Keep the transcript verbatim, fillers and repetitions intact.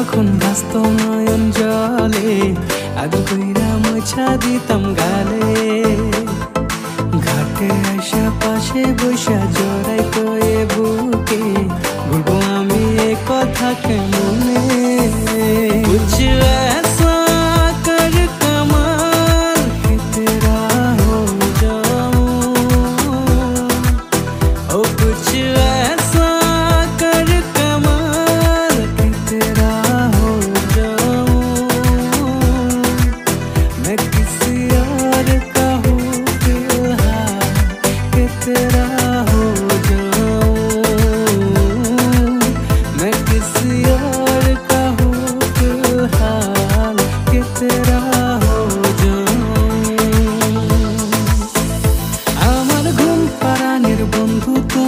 যখন ভাসত নয়ন জলে আদর কইরা মোছা দিতাম গালে ঘাটে আইসা পাশে বৈশা জড়াইতো এ বুকে বলবো আমি এ কথা কেমনে कुछ ऐसा कर कमाल कि तेरा हो जाऊं ओ कुछ ऐसा कर कमाल कि तेरा हो जाऊं मैं किसी और का हूँ फिलहाल कि तेरा हो जाऊं मैं किसी और का हूँ फिलहाल कि तेरा हो जाऊं আমার ঘুম পাড়ানির বন্ধু।